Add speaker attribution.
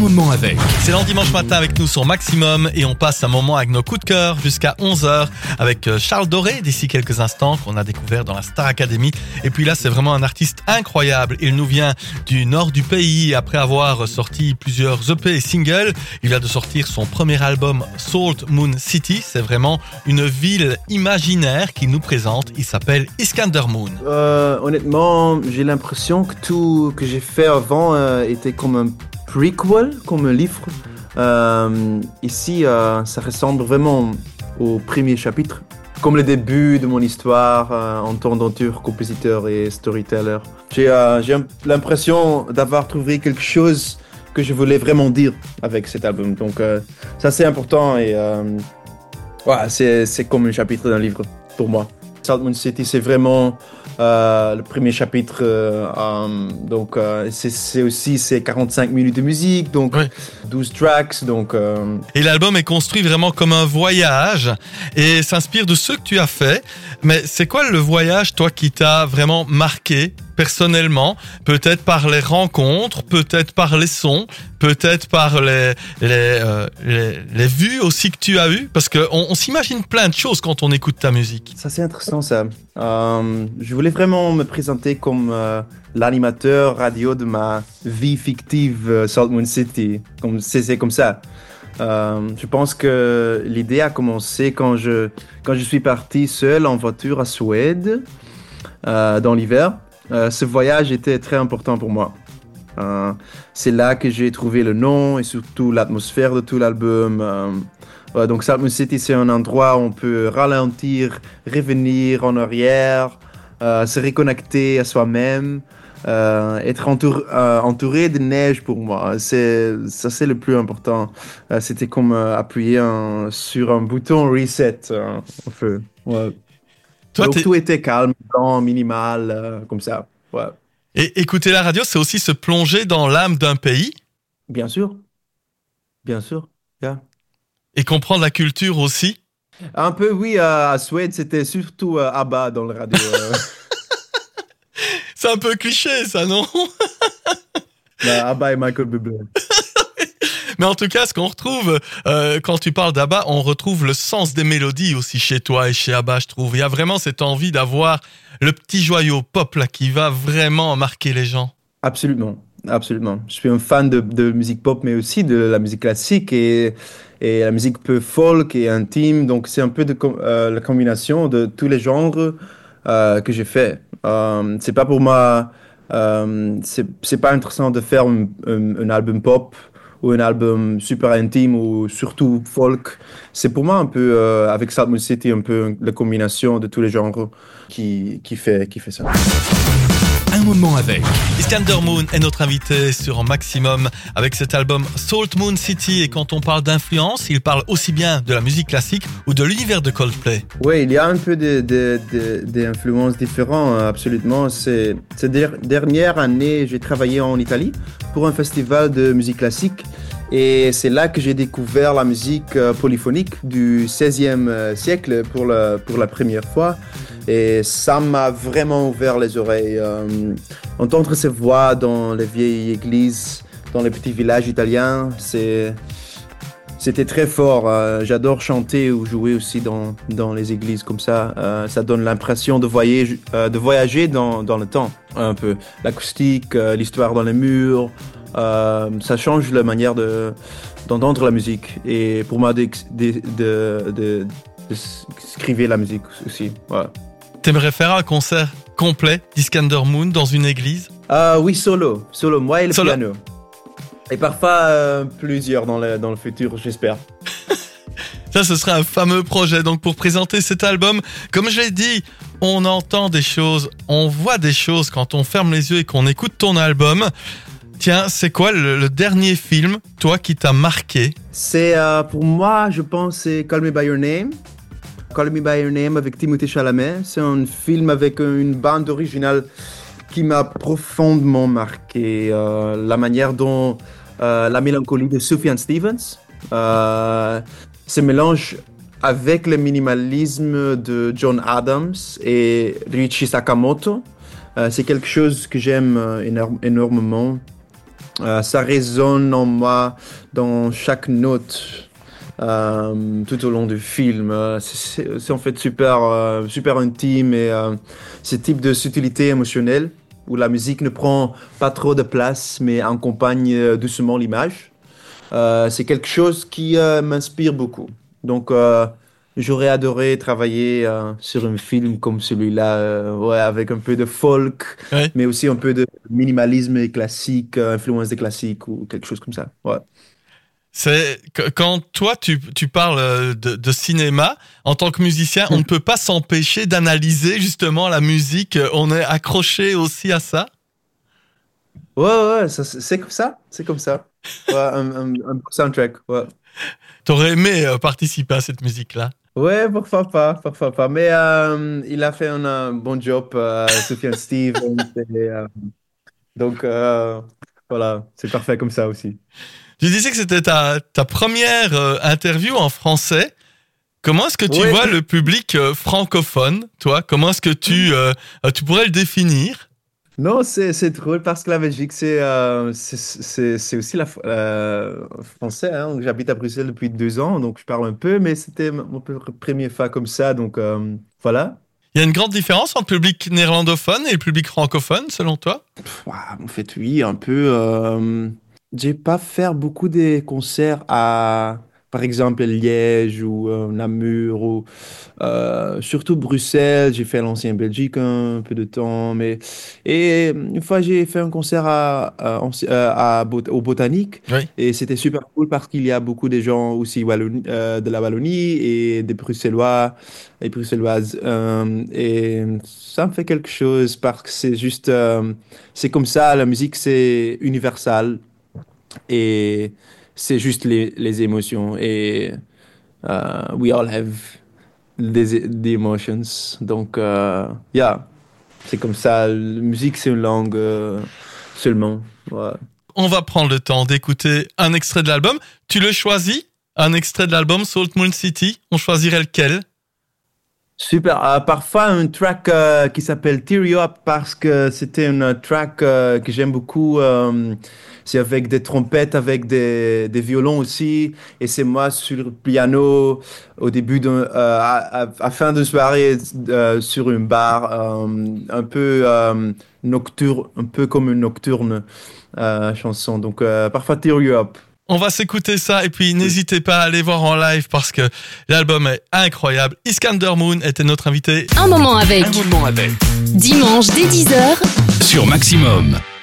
Speaker 1: moment avec.
Speaker 2: C'est le dimanche matin avec nous sur Maximum et on passe un moment avec nos coups de cœur jusqu'à 11h avec Charles Doré d'ici quelques instants qu'on a découvert dans la Star Academy. Et puis là, c'est vraiment un artiste incroyable. Il nous vient du nord du pays. Après avoir sorti plusieurs EP et singles, il vient de sortir son premier album Salt Moon City. C'est vraiment une ville imaginaire qu'il nous présente. Il s'appelle Iskander Moon.
Speaker 3: Honnêtement, j'ai l'impression que tout que j'ai fait avant était comme un prequel, comme un livre. Ici, ça ressemble vraiment au premier chapitre, comme le début de mon histoire en tant d'auteur, compositeur et storyteller. J'ai l'impression d'avoir trouvé quelque chose que je voulais vraiment dire avec cet album. Donc, ça c'est important et c'est comme un chapitre d'un livre pour moi. Salt Moon City, c'est vraiment le premier chapitre. Donc, c'est aussi 45 minutes de musique, donc 12 tracks. Donc,
Speaker 2: Et l'album est construit vraiment comme un voyage et s'inspire de ceux que tu as fait. Mais c'est quoi le voyage, toi, qui t'a vraiment marqué personnellement? Peut-être par les rencontres, peut-être par les sons, peut-être par les vues aussi que tu as eues, parce que on s'imagine plein de choses quand on écoute ta musique.
Speaker 3: Ça c'est intéressant ça. Je voulais vraiment me présenter comme l'animateur radio de ma vie fictive Salt Moon City. C'est comme ça. Je pense que l'idée a commencé quand je suis parti seul en voiture à Suède dans l'hiver. Ce voyage était très important pour moi. C'est là que j'ai trouvé le nom et surtout l'atmosphère de tout l'album. Donc Salt Moon City, c'est un endroit où on peut ralentir, revenir en arrière, se reconnecter à soi-même, être entouré de neige pour moi. C'est le plus important. C'était comme appuyer sur un bouton reset. Un peu. Ouais.
Speaker 2: Toi,
Speaker 3: donc tout était calme, blanc, minimal, comme ça. Ouais.
Speaker 2: Et écouter la radio, c'est aussi se plonger dans l'âme d'un pays.
Speaker 3: Bien sûr. Bien sûr. Yeah.
Speaker 2: Et comprendre la culture aussi.
Speaker 3: Un peu, oui. À Suède, c'était surtout ABBA dans la radio.
Speaker 2: C'est un peu cliché, ça, non?
Speaker 3: ABBA et Michael Bublé.
Speaker 2: Mais en tout cas, ce qu'on retrouve, quand tu parles d'ABBA, on retrouve le sens des mélodies aussi chez toi et chez ABBA, je trouve. Il y a vraiment cette envie d'avoir le petit joyau pop là qui va vraiment marquer les gens.
Speaker 3: Absolument, absolument. Je suis un fan de musique pop, mais aussi de la musique classique et la musique peu folk et intime. Donc c'est un peu la combination de tous les genres que j'ai fait. C'est pas pour moi, c'est pas intéressant de faire un album pop ou un album super intime ou surtout folk. C'est pour moi un peu, avec Salt Moon City, un peu la combination de tous les genres qui fait ça.
Speaker 1: Un moment avec.
Speaker 2: Iskander Moon est notre invité sur Maximum avec cet album Salt Moon City. Et quand on parle d'influence, il parle aussi bien de la musique classique ou de l'univers de Coldplay.
Speaker 3: Oui, il y a un peu d'influences différentes, absolument. Ces dernières années, j'ai travaillé en Italie pour un festival de musique classique. Et c'est là que j'ai découvert la musique polyphonique du XVIe siècle pour la première fois. Et ça m'a vraiment ouvert les oreilles. Entendre ces voix dans les vieilles églises, dans les petits villages italiens, c'était très fort. J'adore chanter ou jouer aussi dans les églises comme ça. Ça donne l'impression de voyager dans le temps, un peu. L'acoustique, l'histoire dans les murs, ça change la manière d'entendre la musique. Et pour moi, de scriver la musique aussi. Ouais.
Speaker 2: T'aimerais faire un concert complet d'Iskander Moon dans une église?
Speaker 3: Oui, solo, moi et le piano. Et parfois plusieurs dans le futur, j'espère.
Speaker 2: Ça, ce serait un fameux projet. Donc, pour présenter cet album, comme je l'ai dit, on entend des choses, on voit des choses quand on ferme les yeux et qu'on écoute ton album. Tiens, c'est quoi le dernier film, toi, qui t'a marqué?
Speaker 3: C'est, pour moi, je pense, c'est Call Me By Your Name. Call Me By Your Name avec Timothée Chalamet. C'est un film avec une bande originale qui m'a profondément marqué. La manière dont la mélancolie de Sufjan Stevens se mélange avec le minimalisme de John Adams et Ryuichi Sakamoto. C'est quelque chose que j'aime énormément. Ça résonne en moi dans chaque note tout au long du film. C'est en fait super intime et ce type de subtilité émotionnelle où la musique ne prend pas trop de place mais accompagne doucement l'image. C'est quelque chose qui m'inspire beaucoup. Donc, j'aurais adoré travailler sur un film comme celui-là, ouais, avec un peu de folk,
Speaker 2: Ouais.
Speaker 3: mais aussi un peu de minimalisme et classique, influence des classiques ou quelque chose comme ça. Ouais.
Speaker 2: Quand toi tu parles de cinéma en tant que musicien, on ne peut pas s'empêcher d'analyser justement la musique. On est accroché aussi à ça.
Speaker 3: Ouais, c'est comme ça. C'est comme ça. Ouais, un beau soundtrack. Ouais.
Speaker 2: T'aurais aimé participer à cette musique-là.
Speaker 3: Ouais, parfois pas, parfois pas. Mais il a fait un bon job, Sufjan Stevens. Donc, voilà, c'est parfait comme ça aussi.
Speaker 2: Tu disais que c'était ta première interview en français. Comment est-ce que tu
Speaker 3: Ouais.
Speaker 2: vois le public francophone, toi? Comment est-ce que tu pourrais le définir?
Speaker 3: Non, c'est drôle parce que la Belgique, c'est aussi français. Hein. J'habite à Bruxelles depuis 2 ans, donc je parle un peu, mais c'était mon premier fois comme ça, donc voilà.
Speaker 2: Il y a une grande différence entre le public néerlandophone et le public francophone, selon toi?
Speaker 3: Ouah, en fait, oui, un peu. J'ai pas fait beaucoup de concerts à, par exemple, Liège ou Namur ou surtout Bruxelles. J'ai fait l'ancien Belgique un peu de temps, mais et une fois j'ai fait un concert au Botanique
Speaker 2: Oui.
Speaker 3: et c'était super cool parce qu'il y a beaucoup de gens aussi de la Wallonie et des Bruxellois et Bruxelloises et ça me fait quelque chose parce que c'est juste c'est comme ça, la musique c'est universal et c'est juste les émotions et we all have des emotions. Donc, yeah, c'est comme ça. La musique, c'est une langue seulement. Ouais.
Speaker 2: On va prendre le temps d'écouter un extrait de l'album. Tu le choisis? Un extrait de l'album Salt Moon City? On choisirait lequel?
Speaker 3: Super. Parfois, un track qui s'appelle Tear You Up parce que c'était un track que j'aime beaucoup. C'est avec des trompettes, avec des violons aussi. Et c'est moi sur le piano au début à fin de soirée sur une bar, un peu nocturne, un peu comme une nocturne chanson. Donc, parfois Tear You Up.
Speaker 2: On va s'écouter ça et puis n'hésitez pas à aller voir en live parce que l'album est incroyable. Iskander Moon était notre invité.
Speaker 4: Un moment avec.
Speaker 1: Un moment avec.
Speaker 4: Dimanche dès 10h.
Speaker 1: Sur Maximum.